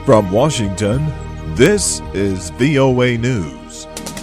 From Washington, this is VOA News.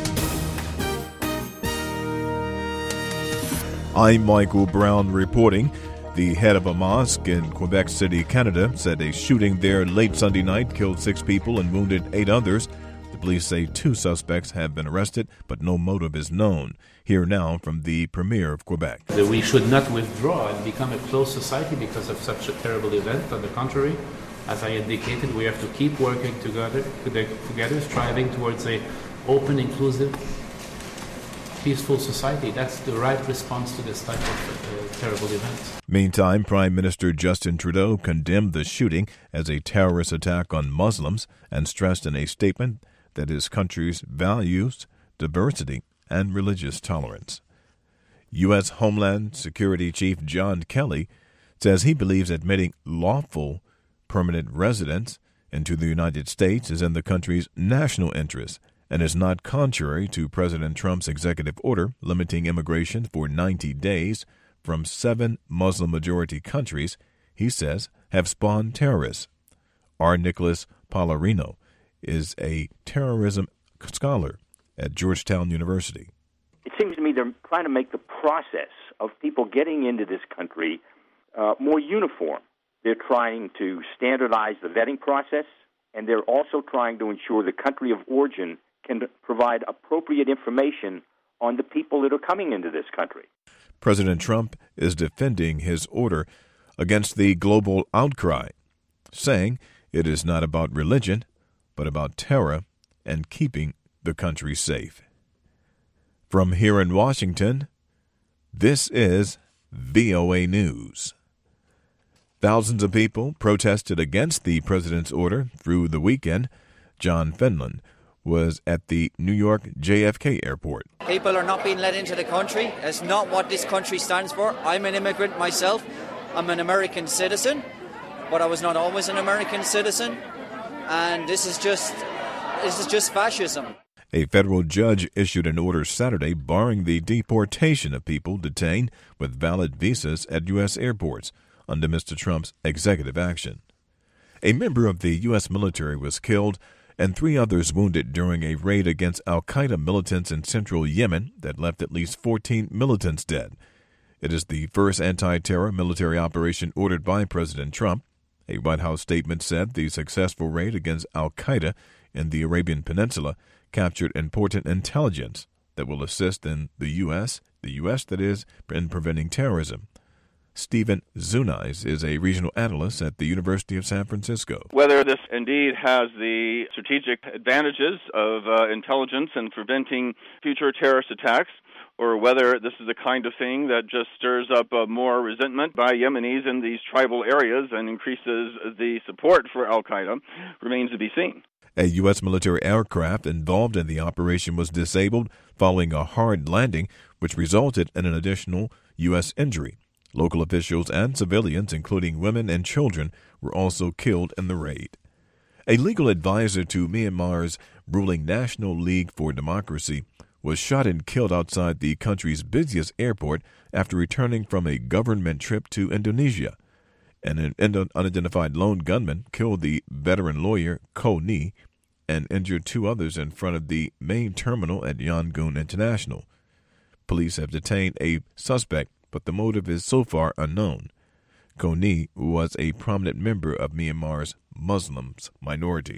I'm Michael Brown reporting. The head of a mosque in Quebec City, Canada, said a shooting there late Sunday night killed 6 people and wounded 8 others. The police say 2 suspects have been arrested, but no motive is known. Here now from the Premier of Quebec. We should not withdraw and become a closed society because of such a terrible event. On the contrary, as I indicated, we have to keep working together, striving towards an open, inclusive, peaceful society. That's the right response to this type of terrible events. Meantime, Prime Minister Justin Trudeau condemned the shooting as a terrorist attack on Muslims and stressed in a statement that his country's values diversity and religious tolerance. U.S. Homeland Security Chief John Kelly says he believes admitting lawful permanent residents into the United States is in the country's national interest and is not contrary to President Trump's executive order limiting immigration for 90 days from 7 Muslim-majority countries he says have spawned terrorists. R. Nicholas Pallarino is a terrorism scholar at Georgetown University. It seems to me they're trying to make the process of people getting into this country more uniform. They're trying to standardize the vetting process, and they're also trying to ensure the country of origin can provide appropriate information on the people that are coming into this country. President Trump is defending his order against the global outcry, saying it is not about religion, but about terror and keeping the country safe. From here in Washington, this is VOA News. Thousands of people protested against the president's order through the weekend. John Fenlon was at the New York JFK airport. People are not being let into the country. It's not what this country stands for. I'm an immigrant myself. I'm an American citizen, but I was not always an American citizen. And this is just fascism. A federal judge issued an order Saturday barring the deportation of people detained with valid visas at U.S. airports under Mr. Trump's executive action. A member of the U.S. military was killed and 3 others wounded during a raid against al-Qaeda militants in central Yemen that left at least 14 militants dead. It is the first anti-terror military operation ordered by President Trump. A White House statement said the successful raid against al-Qaeda in the Arabian Peninsula captured important intelligence that will assist in the U.S. that is, in preventing terrorism. Stephen Zunais is a regional analyst at the University of San Francisco. Whether this indeed has the strategic advantages of intelligence and preventing future terrorist attacks, or whether this is the kind of thing that just stirs up more resentment by Yemenis in these tribal areas and increases the support for al-Qaeda, remains to be seen. A U.S. military aircraft involved in the operation was disabled following a hard landing, which resulted in an additional U.S. injury. Local officials and civilians, including women and children, were also killed in the raid. A legal advisor to Myanmar's ruling National League for Democracy was shot and killed outside the country's busiest airport after returning from a government trip to Indonesia. An unidentified lone gunman killed the veteran lawyer Ko Ni and injured 2 others in front of the main terminal at Yangon International. Police have detained a suspect, but the motive is so far unknown. Ko Ni was a prominent member of Myanmar's Muslim minority.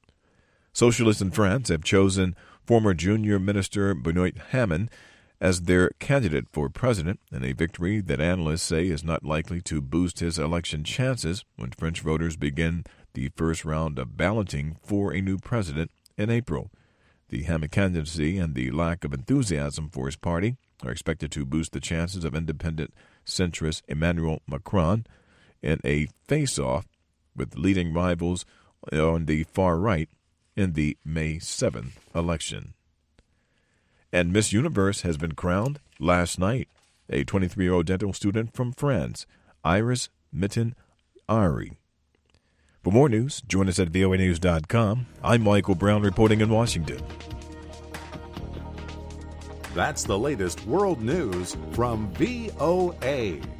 Socialists in France have chosen former Junior Minister Benoit Hamon as their candidate for president in a victory that analysts say is not likely to boost his election chances when French voters begin the first round of balloting for a new president in April. The Hamon candidacy and the lack of enthusiasm for his party are expected to boost the chances of independent centrist Emmanuel Macron in a face-off with leading rivals on the far right in the May 7th election. And Miss Universe has been crowned last night. A 23-year-old dental student from France, Iris Mitten-Ari. For more news, join us at voanews.com. I'm Michael Brown reporting in Washington. That's the latest world news from VOA.